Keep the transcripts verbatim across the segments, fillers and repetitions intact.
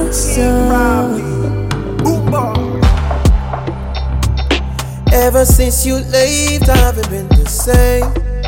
so. Ever since you left, I haven't been the same.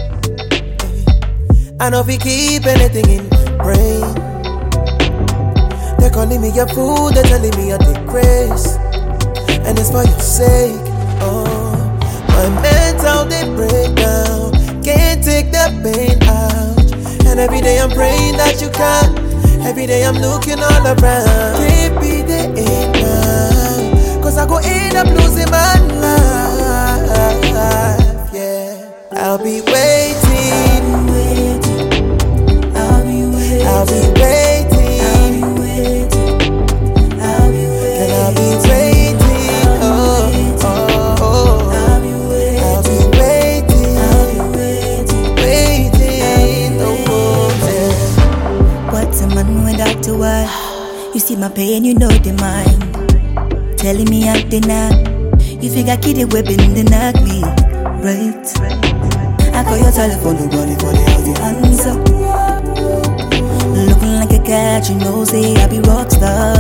I know if we keep anything in my brain. They're calling me a fool, they're telling me I take grace. And it's for your sake, oh. My mental, they break down. Can't take the pain out. And every day I'm praying that you can. Every day I'm looking all around. Can't be the end now, cause I go end up losing my life, yeah. I'll be waiting, I'll be waiting, I'll be waiting, I'll be waiting, I'll be waiting, and I'll be waiting, oh, oh, oh. I'll be waiting, I'll be waiting, I'll be waiting, waiting, oh, yeah. What's a man without a wife? You see my pain, you know the mind. Telling me I'm the knock. You figure kid the weapon the knock me, right? I call your telephone, nobody for the answer. Looking like a cat, you know, say I be rockstar.